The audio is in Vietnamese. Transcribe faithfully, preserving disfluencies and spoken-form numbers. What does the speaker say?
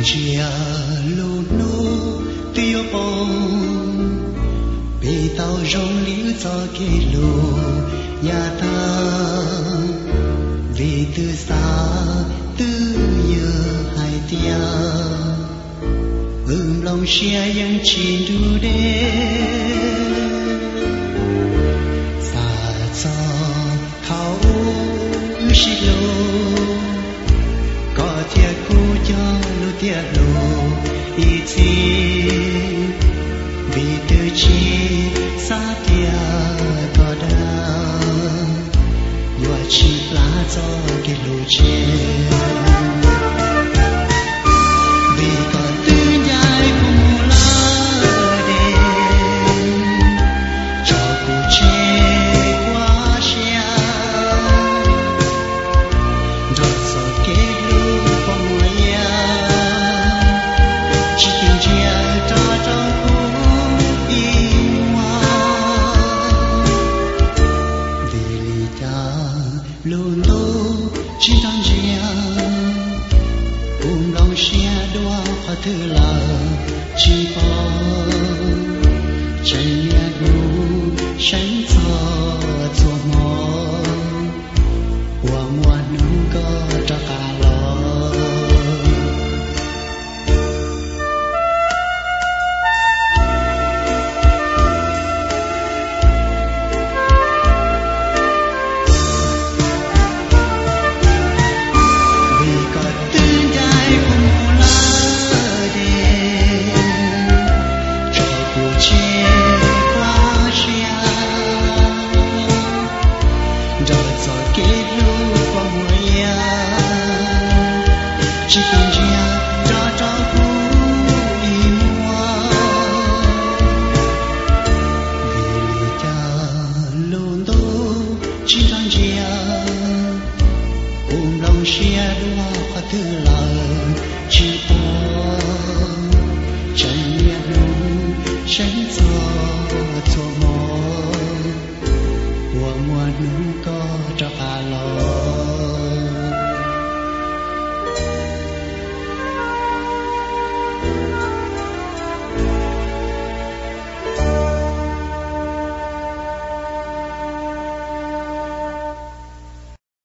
chia lô nô tiêu bông bị tàu rong liu cho cái lô nhà ta vì từ xa từ giờ hai tia ưng lòng chia yang chín đu đê xa cho tháo xí lô có thiệt cô cho lô thiệt lô ý chí vì từ chi xa tia có đau nhòa chi lá cho cái lô trên vì còn tư nhai cùng lá đêm cho cô chê qua xe rồi sợ cái lô qua ngoài nhà chỉ tình chia cho cho cô im hoa vì lý cha luôn luôn chỉ đang chia cùng lòng xe đua hoa thư là chỉ có chân nhà đủ sáng cho cho mò qua mùa nắng có cho cả lo chỉ tình chia cho cho cô im hoa vì lý cha luôn tô chỉ đang chia cùng lòng chia đua hoa thư lời chỉ có chân nhẹ luôn